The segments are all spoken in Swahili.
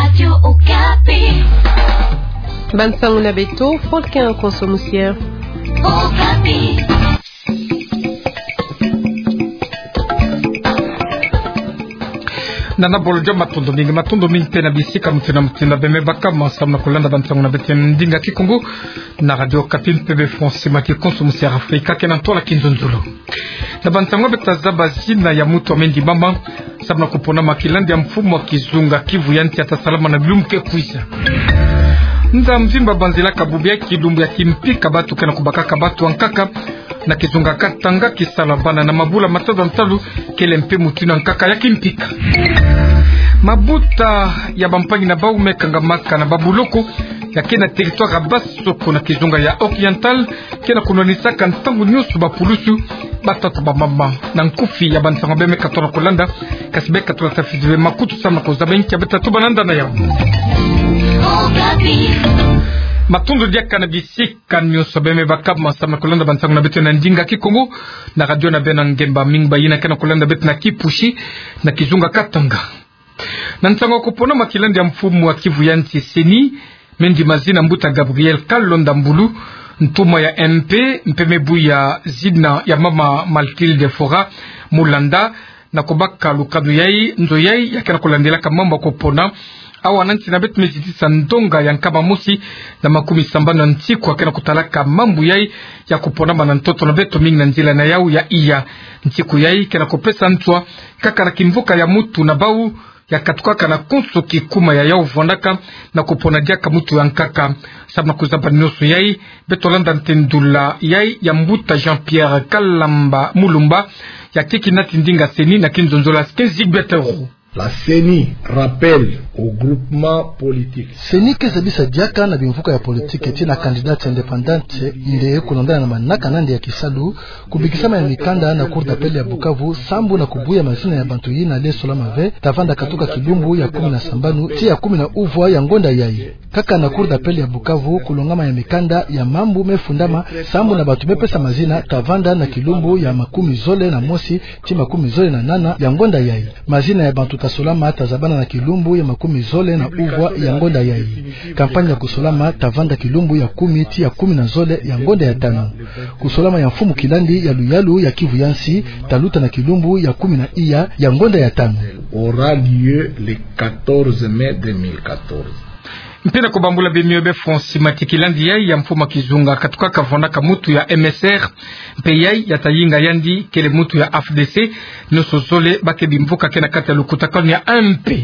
Radio Okapi. Bansangu na beto, folkin konsomusier. Okapi. Nana bolja matondo mingi pena bisika mutina beme baka masam na kulanda bansangu na bete ndinga kikungu na Radio Okapi PB France maki konsomusier Afrika kenan tola kinzonzulo. Na bansangu betaza bazina ya mutu amendi mama sabna kupona makilandi ya mfumo wa kizunga Kivu yanti ata salama na bilumke kuisa. Nza mzimba banzila kabubia kidumbu ya kimpika batu kena kubakaka batu wankaka na kizunga katanga kisalabana na mabula mataza ntalu kele mpe mutuna nkaka ya kimpika. Mabuta ya bampangi na baume kangamaka na babuloko ya kena territoire basoko na kizunga ya oriental kena kunonisaka ntangu nyusu bapulusu batata bamama na nkufi ya bansanga beme katona kolanda kasibe katona tafizive makutu sama kozabenki ya betatu bananda na yao. Matundu dia kanabisi kanyo sobeme bakab sama kolanda bansanga na betu na ndinga kikongo na radio na bena ngemba mingba yina kana kolanda betu na kipushi na kizunga katanga. Na ntango kupona makilandi ya mfumu wa Kivu yanti seni mendi mazina mbuta Gabriel Kalonda Mbulu ntuma ya MP mpemebu ya zidna ya mama Malkilde Fora Mulanda na kubaka lukadu yai ndo yai ya kana kulandela kamamba kupona awa nanti na betu mezitisa ndonga ya nkaba musi na makumi sambana ntiku akena kutalaka mambu yai ya kupona manantoto na betu mingi na njila na yau ya iya ntiku yai kena kupesa ntwa kaka na kimvuka ya mutu na bau ya katukaka na kunso kikuma ya yau vondaka na kupona diaka mutu ya nkaka sabna kuzaba nyoso yai betolanda ntendula yai ya mbuta Jean-Pierre Kalamba Mulumba ya kiki nati ndinga seni na kinzonzola skenzigbetero. La CENI rappelle au groupement politique. CENI kezabisa diaka na bimvuka ya politike tina kandidate independante nde kunondana na manaka nande ya kisalu kubikisama ya mikanda na cour d'appel ya Bukavu sambu na kubuya mazina ya bantu yina le solamave tavanda katuka kibumbu ya 10 na sambanu tia 10 na uvwa ya ngonda yai kaka na cour d'appel ya Bukavu kulongama ya mikanda ya mambu mefundama sambu na batu bepesa mazina tavanda na kilumbu ya 10 zole na mosi ti 10 zole na nana ya ngonda yai mazina ya bantu tasolama tazabana na kilumbu ya 10 zole na uvwa ya ngonda yai kampanya kusolama tavanda kilumbu ya 10 ti ya 10 na zole ya ngonda ya tano kusolama ya mfumu kilandi ya luyalu ya Kivu yansi taluta na kilumbu ya 10 na iya ya ngonda ya tano aura lieu le 14 mai 2014. Mpena kubambula bimiobe fonsi matikilandi yai ya mfuma kizunga katuka kavona kamutu ya MSR mpe yai ya tayinga yandi kele mutu ya AFDC noso zole bake bimvuka kena kata lukutakani ya MP.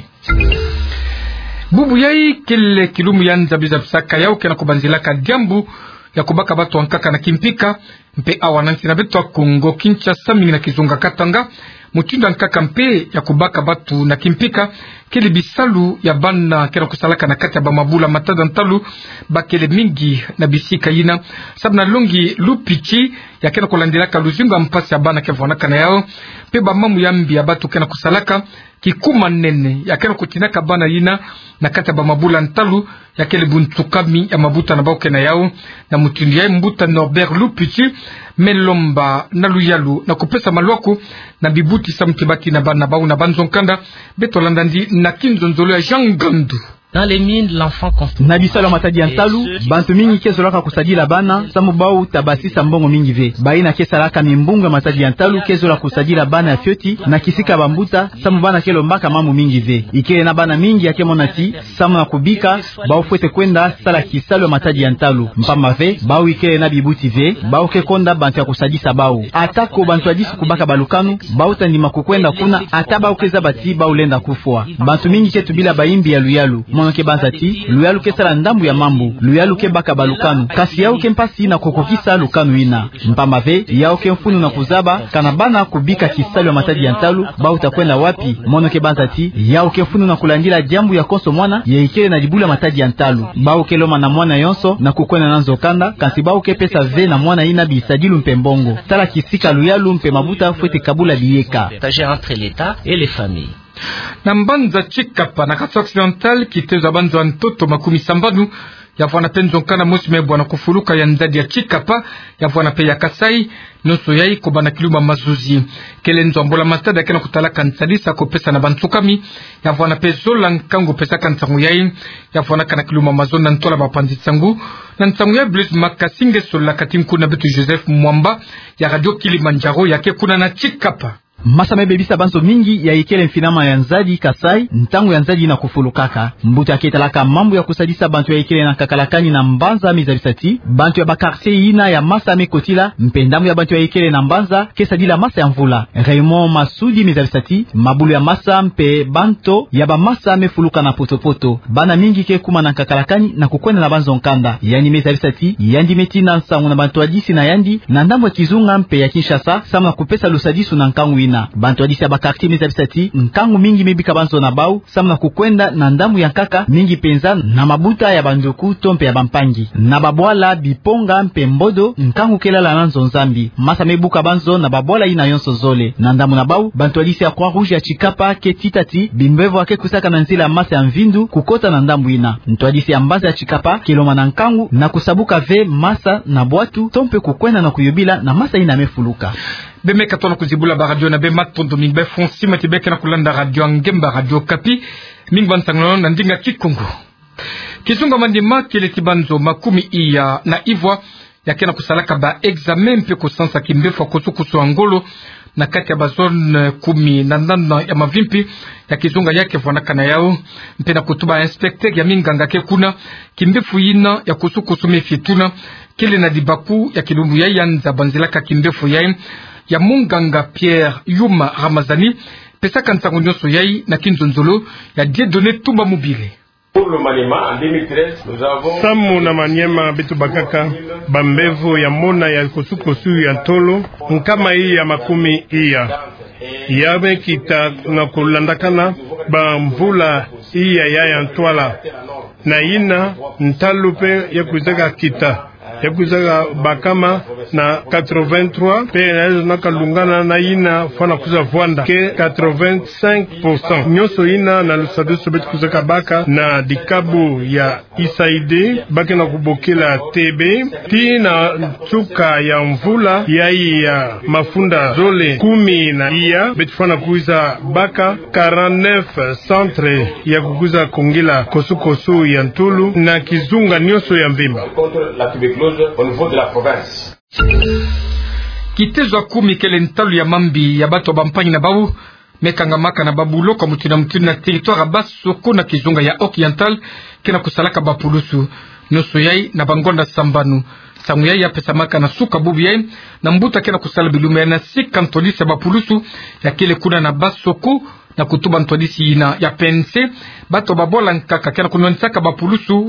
Bubu yai kele kilumu yanza bizabisaka yao kena kubanzilaka diambu ya kubaka batu wankaka na kimpika mpe awananti na betu wa Kongo Kinshasa mingi na kizunga katanga mutinda nkaka mpe ya kubaka batu na kimpika kele bisalu ya bana kena kusalaka na kati ya bamabula matada ntalu bakele mingi na bisika yina sabna longi lupichi ya kena kulandelaka luzinga mpasi ya bana kevonaka na yao pe bamamu yambi ya batu kena kusalaka kikuma nene ya kena kutinaka bana yina na kati ya bamabula ntalu ya kele buntukami ya mabuta na bauke na yao na mutindi ya mbuta Norbert Lupichi melomba na luyalu na kupesa malwaku na bibuti samtibati na bana bau na banzonkanda betolandandi na kinzonzolo ya Jean Gandu. Dans les mines, l'enfant construit. Na bisalo matadi ya ntalu, bantu mingi kezolaka kusadila bana, samu bau tabasi sambongo mingi ve. Baina kesalaka mimbunga matadi ya ntalu kezola kusadila bana ya fioti, na kisika bambuta, samu bana kelo mbaka mamu mingi ve. Ikele na bana mingi ya kemonati, samu na kubika, bau fuete kwenda sala kisalo matadi ya ntalu. Mpama ve, bau ikele na bibuti ve, bau ke konda bantu ya kusadisa bau. Atako bantu adisi kubaka balukanu, bau tandima kukwenda kuna, ata bau keza bati bau lenda kufua. Bantu mingi ketu bila baimbi ya luyalu. Ke banzati luyalu ke sala ndambu ya mambu luyalu ke baka balukanu kasi yao ke mpasi na kokokisa lukanu ina mpama ve yao ke mfunu na kuzaba kana bana kubika kisalo ya matadi ya ntalu bau takwenda wapi mono ke banzati yao ke mfunu na kulandila jambu ya konso mwana ya ikele na dibula matadi ya ntalu bau ke loma na mwana yonso na kukwena nanzo kanda kasi bau ke pesa ve na mwana ina bisadilu mpembongo tala kisika luyalu mpe mabuta fuete kabula bieka Tagère entre l'État et les familles. Na mbanza chikapa na kati occidental kiteza banzo antoto makumi sambanu ya vwana penzo kana musime bwana kufuluka ya ndadi ya Chikapa ya vwana pe ya Kasai noso yai ko bana kiluma mazuzi kelenzo ambola mastada kana kutalaka nsalisa ko pesa na bantsukami ya vwana pe zola nkango pesa kantangu yai ya vwana kana kiluma mazona ntola bapanzi tsangu na ntangu ya Blaise Makasinge sola katimku na bitu Joseph Mwamba ya Radio Kilimanjaro yake kuna na Chikapa Masame bebisa banzo mingi ya ikele mfinama ya nzadi Kasai ntangu ya nzadi na kufulukaka mbuto ya ketalaka mambo ya kusadisa bantu ya ikele na kakalakani na mbanza mizabisati bantu ya bakarse ina ya Masame Kotila mpendamu ya bantu ya ikele na mbanza kesadila masa ya mvula Raymond Masudi mizabisati mabulu ya masa mpe banto ya ba Masame fuluka na potopoto bana mingi ke kuma na kakalakani na kukwenda na banzo nkanda yani mizabisati yandi metina nsangu na bantu adisi na yandi na ndambo ya Kizunga mpe ya Kinshasa sama kupesa lusadisu na nkangu ina bantu adisi ya bakarti mizabisati nkangu mingi mebika banzo na bau samna kukwenda na ndamu ya kaka mingi penza na mabuta ya bandoku tompe ya bampangi na babwala biponga mpe mbodo nkangu kelala na nzonzambi masa mebuka banzo na babwala ina yonso zole na ndamu na bau bantu adisi ya Croix Rouge ya Chikapa ke titati bimbevo ake kusaka na nzila masa ya mvindu kukota na ndamu ina mtu adisi ya mbaza ya Chikapa kiloma na nkangu na kusabuka ve masa na bwatu tompe kukwenda na kuyubila na masa ina mefuluka Beme katona kuzibula ba radio na bema tondo mingbe fonsi matibeke na kulanda radio ngemba radio kapi mingban sangno na ndinga Kikongo Kizunga mandima kile kibanzo makumi iya na ivwa yake na kusalaka ba examen mpe kusansa kimbefa kusukusu angolo na kati ya bazone 10 ya mavimpi ya Kizunga yake vonakana yao mpe na kutuba inspecteur ya minganga ke kuna kimbefu yina ya kusukusu mefituna kile na dibaku ya kilumbu ya yanza banzilaka kimbefu ya munganga Pierre Yuma Ramazani pesa kantango nyoso yai na kinzonzolo ya Dieudonné Tumba Mobile. Pour le Maniema, en 2013, nous avons Samu na Maniema bitu bakaka bambevu ya mona ya kusukusu ya tolo nkama hii ya makumi iya yabe kita na kulandakana ba mvula iya ya ntwala na ina ntalupe ya kuzaka kita ya kuzaga bakama na 83 pe na kalungana na ina fana kuza vwanda ke 85% nyoso ina na lusadu sobet kuzaka baka na dikabu ya isaide bake na kubokela TB ti na tsuka ya mvula ya mafunda zole 10 na iya bet fana kuza baka 49 centre ya kukuza kongela kosu ya ntulu na Kizunga nyoso ya mvimba au niveau de la province. Kitezo 10 kele ntalu ya mambi ya bato bampanyi na babu mekanga maka na babulo kwa mutina na territoire Basoko na Kizunga ya Oriental kena kusalaka bapulusu noso yai na bangonda sambanu sangu yai ya pesa maka na suka bubu yai na mbuta kena kusala bilume na sikantolisi ya bapulusu ya kele kuna na Basoko na kutuba ntodisi ina ya pense bato babola nkaka kena kunwanisaka bapulusu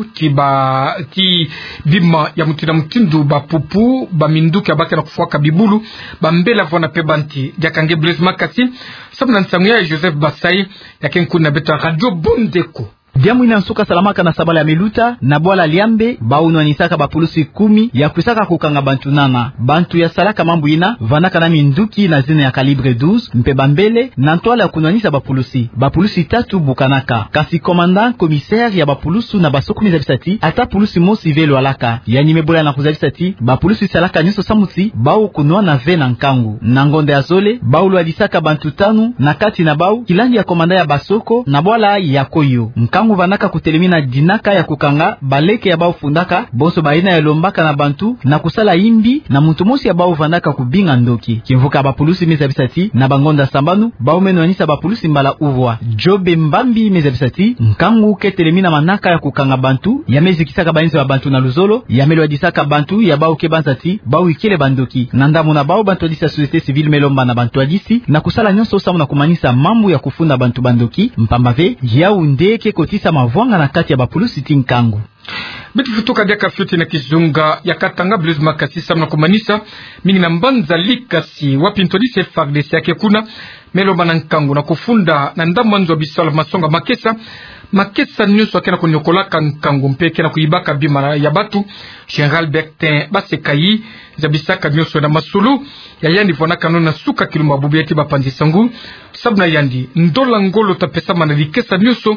ti bima ya mutina mutindu bapupu baminduki abake na kufuaka bibulu bambela vona pebanti jakange Blaise Makasi sabu na nsangu ya Joseph Basai ya kenkuna beta Radio Bondeko Diamu ina nsuka salamaka na sabala meluta na bwala liambe baunwa nisaka bapulusi 10 ya kusaka kukanga bantu nana bantu ya salaka mambu ina vanaka na minduki na zina ya kalibre 12 mpe bambele na ntoala ya kunwanisa bapulusi 3 bukanaka kasi commandant commissaire ya bapulusu na basoko mizabisati ata pulusi mosi velo alaka yani mebola na kuzabisati bapulusi salaka niso samusi bau kunwa na ve na nkangu na ngonde ya zole baulu adisaka bantu 5 na kati na bau kilandi ya commandant ya basoko na bwala ya koyo nkangu vanaka kutelemina dinaka ya kukanga baleke ya bao fundaka boso baina ya lombaka na bantu na kusala imbi na muntu mosi ya bao vanaka kubinga ndoki kimvuka bapulusi mezabisati na bangonda sambanu bao menwanisa bapulusi mbala uvwa Jobe Mbambi mezabisati nkangu ketelemina manaka ya kukanga bantu ya mezikisaka bainzo ya bantu na luzolo ya melo adisaka bantu ya bao kebanzati bao ikele bandoki na ndamu na bao bantu adisa société civile melomba na bantu adisi na kusala nyonso samu na kumanisa mambu ya kufunda bantu bandoki mpambave Yaoundé ke kotisa mavwanga na kati ya bapulusi tinkangu bitu futuka diaka fyoti na Kizunga ya Katanga Blaise Makasi samna kumanisa mingi na mbanza likasi wapintolise FARDC yake kuna melomba na nkangu na kufunda na ndamanzo bisala masonga makesa nyuso akena kunyokolaka nkangu mpeke na kuibaka bima ya batu General Bertin Basekayi zabisaka nyuso na masulu ya yandi vona kanona suka kilumba bubu yati bapanzi sangu sabna yandi ndola ngolo tapesa mana likesa nyuso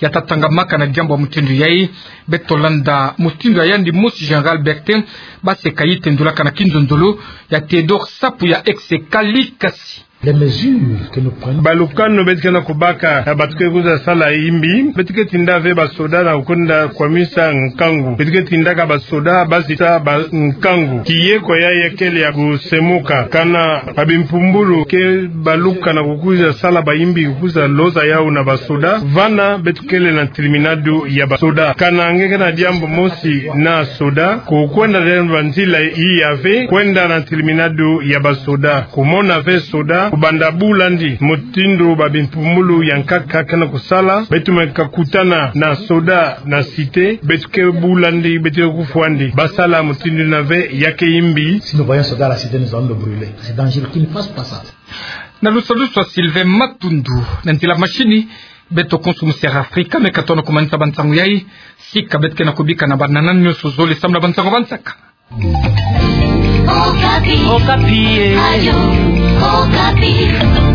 yatatangamaka na jambo ya mutindo yai betolanda mutindo yandi Mosi General Bertin base kayite ndulaka na kinzondolo ya Theodore Sapu ya ex-Kalikasi. Les mesures que nous prenons balukano betikana kubaka na batuke kuza sala imbi betike tindave basoda na ukonda kwa misa nkangu betike tindaka basoda basita ba nkangu kiyeko ya yekele ya kusemuka kana babimpumbulu ke baluka na kukuza sala baimbi kukuza loza yao na basoda vana betukele na terminado ya basoda kana ngeke na diambo Mosi na soda kukwenda na nzila hii yave kwenda na terminado ya basoda kumona ve soda kubanda bulandi mutindo babimpumulu yankaka kana kusala betumeka kutana na soda na cité betuke bulandi betuke kufwandi basala mutindo nave yake imbi. Si nous voyons soda à la cité, nous allons le brûler. C'est dangereux qu'il ne fasse pas ça. Na lusaluso Sylvain Matundu nantila machini beto konsumusiara Afrika mekatona kumanisa bansangu yai sika betke na kubika na banana nyoso zole samla bansangu bansaka. Okapi. Okapi. Ayo. Okapi.